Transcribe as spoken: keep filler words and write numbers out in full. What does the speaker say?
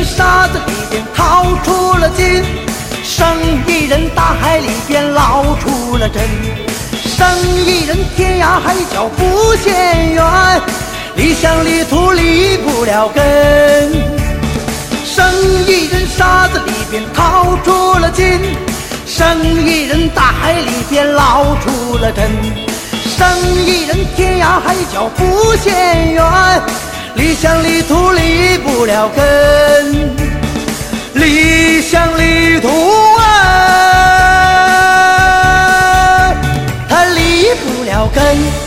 沙子里边掏出了金，生意人大海里边捞出了针，生意人天涯海角不嫌远，理想里土离不了根。生意人沙子里边掏出了金，生意人大海里边捞出了针，生意人天涯海角不嫌远，理想里土离不了根，理想里土啊，它离不了根。